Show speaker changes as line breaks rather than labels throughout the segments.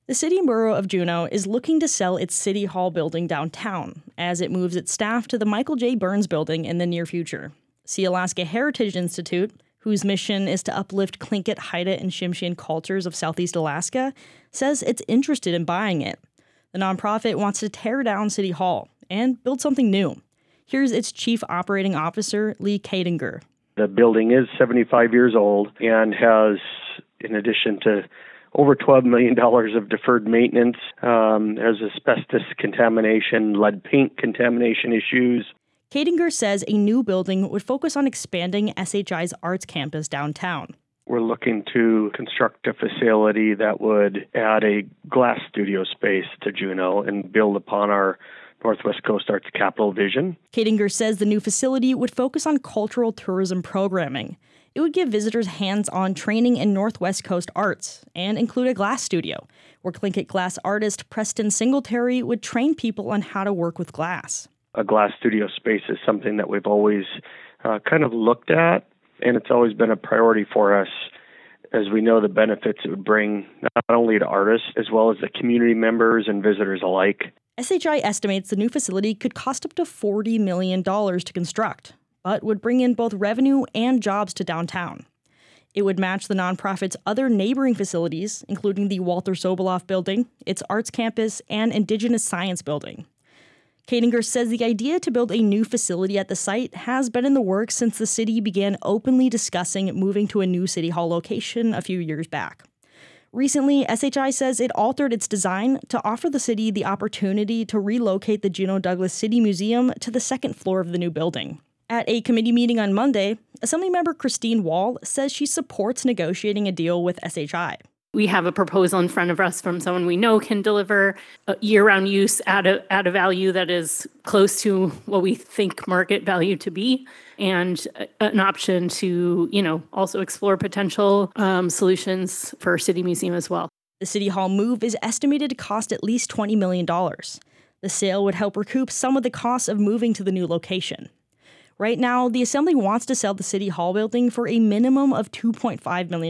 The City and Borough of Juneau is looking to sell its City Hall building downtown as it moves its staff to the Michael J. Burns building in the near future. Sealaska Heritage Institute, whose mission is to uplift Tlingit, Haida, and Tsimshian cultures of Southeast Alaska, says it's interested in buying it. The nonprofit wants to tear down City Hall and build something new. Here's its Chief Operating Officer, Lee Kadinger.
The building is 75 years old and has, in addition to over $12 million of deferred maintenance, has asbestos contamination, lead paint contamination issues.
Kadinger says a new building would focus on expanding SHI's arts campus downtown.
We're looking to construct a facility that would add a glass studio space to Juneau and build upon our Northwest Coast Arts Capital vision.
Kadinger says the new facility would focus on cultural tourism programming. It would give visitors hands-on training in Northwest Coast arts and include a glass studio, where Tlingit glass artist Preston Singletary would train people on how to work with glass.
A glass studio space is something that we've always kind of looked at, and it's always been a priority for us, as we know the benefits it would bring not only to artists as well as the community members and visitors alike.
SHI estimates the new facility could cost up to $40 million to construct, but would bring in both revenue and jobs to downtown. It would match the nonprofit's other neighboring facilities, including the Walter Soboleff Building, its arts campus, and Indigenous Science Building. Kadinger says the idea to build a new facility at the site has been in the works since the city began openly discussing moving to a new City Hall location a few years back. Recently, SHI says it altered its design to offer the city the opportunity to relocate the Juneau Douglas City Museum to the second floor of the new building. At a committee meeting on Monday, Assemblymember Christine Wall says she supports negotiating a deal with SHI.
We have a proposal in front of us from someone we know can deliver year-round use at a value that is close to what we think market value to be, and an option to, also explore potential solutions for City Museum as well.
The City Hall move is estimated to cost at least $20 million. The sale would help recoup some of the costs of moving to the new location. Right now, the Assembly wants to sell the City Hall building for a minimum of $2.5 million.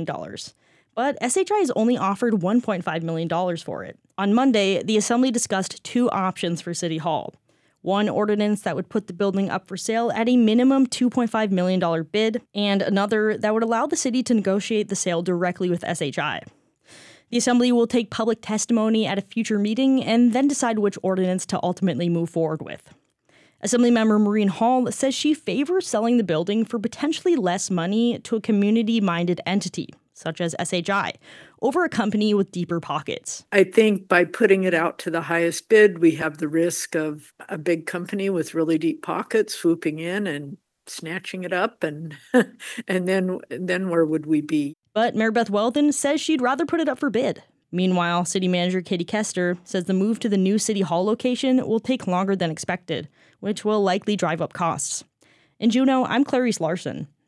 But SHI has only offered $1.5 million for it. On Monday, the Assembly discussed two options for City Hall. One ordinance that would put the building up for sale at a minimum $2.5 million bid, and another that would allow the city to negotiate the sale directly with SHI. The Assembly will take public testimony at a future meeting and then decide which ordinance to ultimately move forward with. Assemblymember Maureen Hall says she favors selling the building for potentially less money to a community-minded entity, such as SHI, over a company with deeper pockets.
I think by putting it out to the highest bid, we have the risk of a big company with really deep pockets swooping in and snatching it up, and and then where would we be?
But Mayor Beth Weldon says she'd rather put it up for bid. Meanwhile, City Manager Katie Kester says the move to the new City Hall location will take longer than expected, which will likely drive up costs. In Juneau, I'm Clarice Larson.